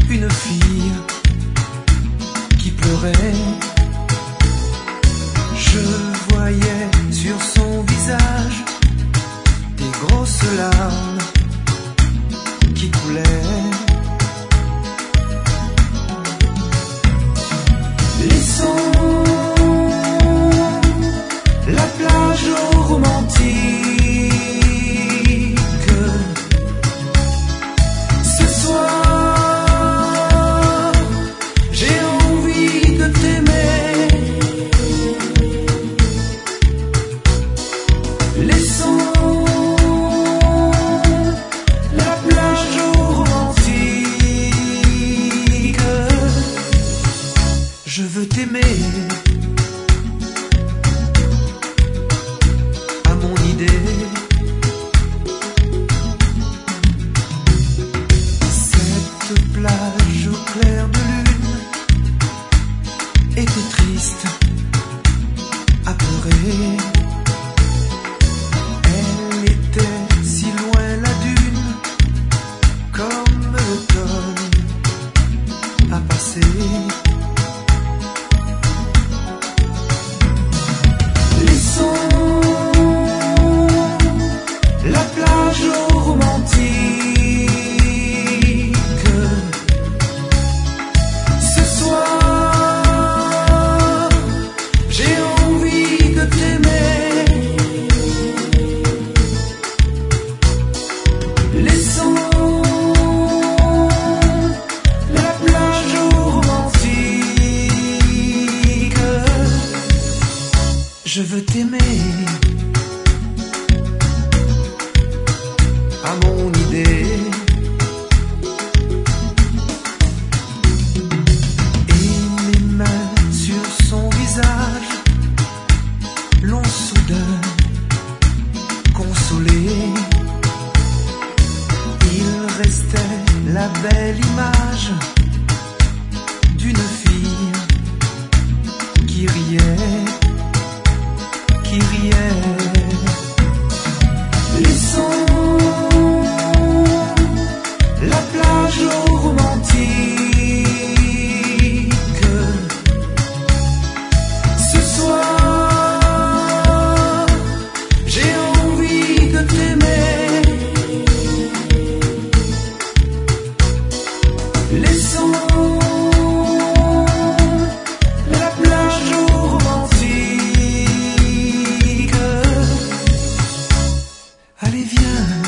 une fille qui pleurait. Je voyais sur son visage des grosses larmes qui coulaient. Laissons la plage romantique. Ce soir, j'ai envie de t'aimer. Laissons la plage romantique. Je veux t'aimer à mon idée. Cette plage au clair de lune était triste, apeurée. Elle était si loin la dune, comme l'automne a passé. Laissons la plage romantique. Ce soir, j'ai envie de t'aimer. Laissons la plage romantique. Je veux t'aimer à mon idée. Et mes mains sur son visage l'ont soudain consolé. Il restait la belle image d'une fille qui riait, qui riait. Laissons la plage romantique. Ce soir, j'ai envie de t'aimer. Laissons la plage romantique. Allez, viens.